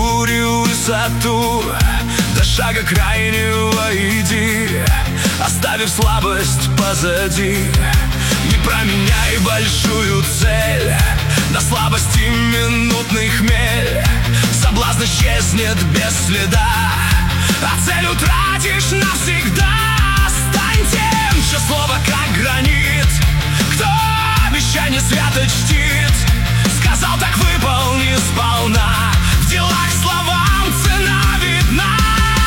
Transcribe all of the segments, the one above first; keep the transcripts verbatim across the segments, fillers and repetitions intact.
бури высоту, до шага крайнего иди, оставив слабость позади. Не променяй большую цель на слабости минутный хмель. Соблазн исчезнет без следа, а цель утратишь навсегда. Стань тем, что слово как гранит, кто обещание свято чтит. Сказал, так выполни сполна, в делах словам цена видна.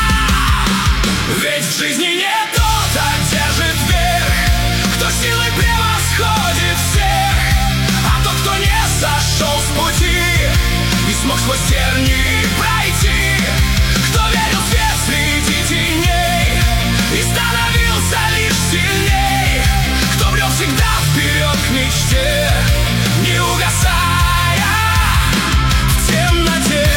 Ведь в жизни не тот одержит верх, кто силой превосходит всех, а тот, кто не сошел с пути и смог сквозь тернии пройти, кто верил в свет среди теней и становился лишь сильней, кто брел всегда вперед к мечте, не угасая в темноте.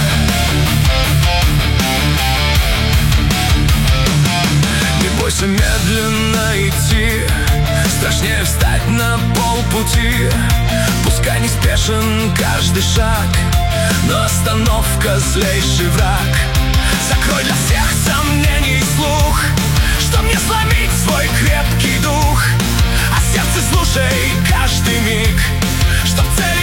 Не бойся медленно идти, страшнее встать на полпути. Пускай не спешен каждый шаг, но остановка злейший враг. Закрой для всех сомнений слух, чтоб не сломить свой крепкий дух, а сердце слушай каждый миг, чтоб цель